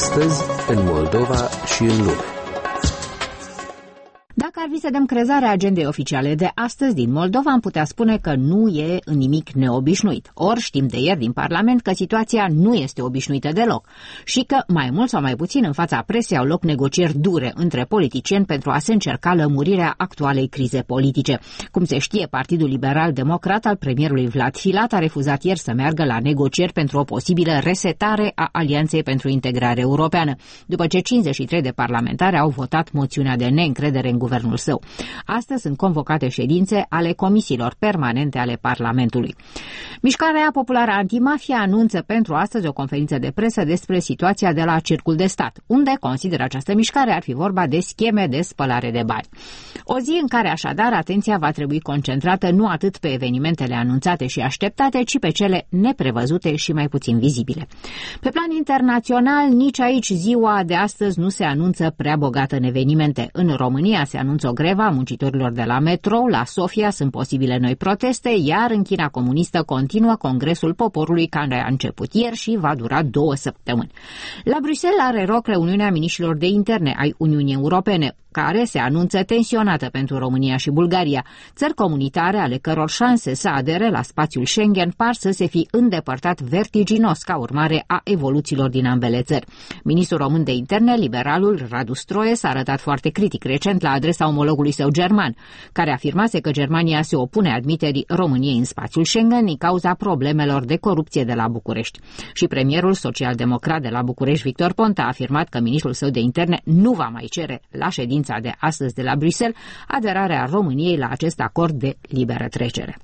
astăzi în Moldova și în lume. Dacă ar fi să dăm crezare agendei oficiale de astăzi din Moldova, am putea spune că nu e nimic neobișnuit. Ori știm de ieri din Parlament că situația nu este obișnuită deloc și că, mai mult sau mai puțin, în fața presei au loc negocieri dure între politicieni pentru a se încerca lămurirea actualei crize politice. Cum se știe, Partidul Liberal-Democrat al premierului Vlad Filat a refuzat ieri să meargă la negocieri pentru o posibilă resetare a Alianței pentru Integrare Europeană, după ce 53 de parlamentari au votat moțiunea de neîncredere în guvernul său. Astăzi sunt convocate ședințe ale comisiilor permanente ale Parlamentului. Mișcarea Populară Antimafia anunță pentru astăzi o conferință de presă despre situația de la Cercul de Stat, unde consideră această mișcare ar fi vorba de scheme de spălare de bani. O zi în care așadar atenția va trebui concentrată nu atât pe evenimentele anunțate și așteptate, ci pe cele neprevăzute și mai puțin vizibile. Pe plan internațional, nici aici ziua de astăzi nu se anunță prea bogată în evenimente. În România se anunță o grevă a muncitorilor de la metrou, la Sofia sunt posibile noi proteste, iar în China comunistă continuă Congresul Poporului care a început ieri și va dura 2 săptămâni. La Bruxelles are loc reuniunea miniștrilor de interne ai Uniunii Europene, care se anunță tensionată pentru România și Bulgaria, țări comunitare ale căror șanse să adere la spațiul Schengen par să se fi îndepărtat vertiginos ca urmare a evoluțiilor din ambele țări. Ministrul român de interne, liberalul Radu Stroie, s-a arătat foarte critic recent la adresa omologului său german, care afirmase că Germania se opune admiterii României în spațiul Schengen din cauza problemelor de corupție de la București. Și premierul social-democrat de la București, Victor Ponta, a afirmat că ministrul său de interne nu va mai cere la ședința de astăzi de la Bruxelles aderarea României la acest acord de liberă trecere.